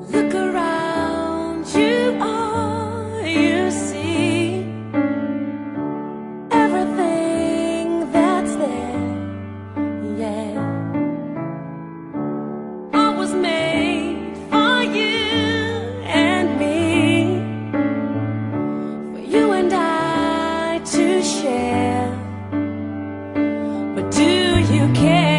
Look around you, all you see, everything that's there, yeah. All was made for you and me, for you and I to share. But do you care?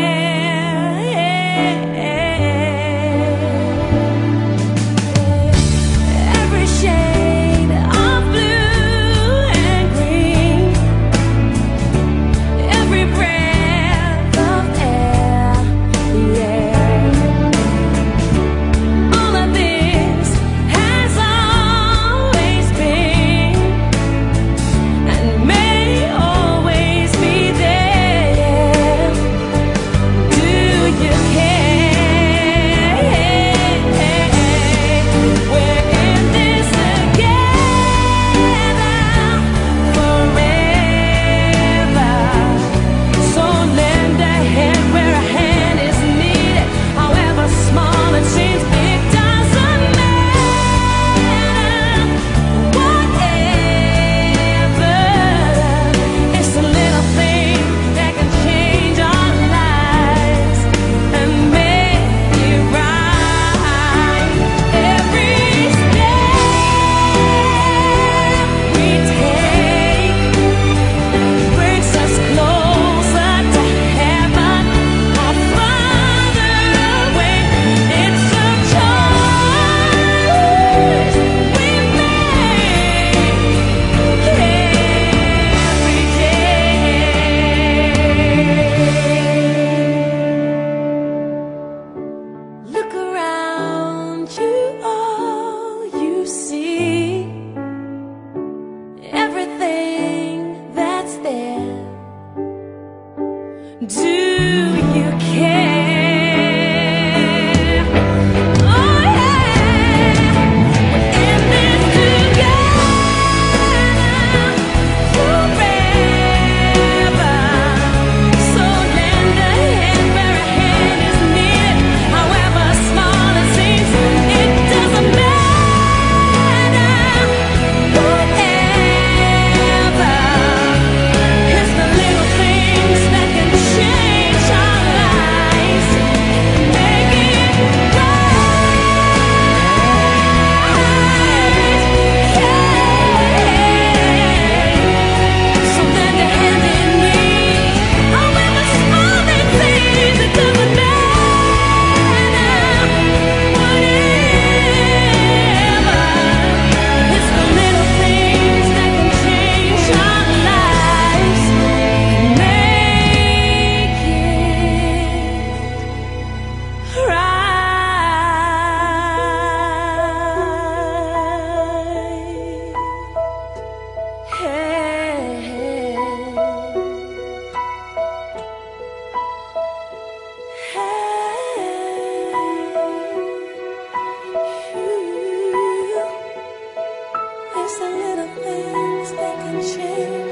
Do you care? Oh yeah, we're in this together forever. So lend a hand where a hand is needed, however small it seems. It doesn't matter, whatever. It's the little things that can change our lives, make it right. So lend a hand in need, however small it seems. It doesn't matter, whatever. It's the little things that can change our lives, make it right. It's the little things that can change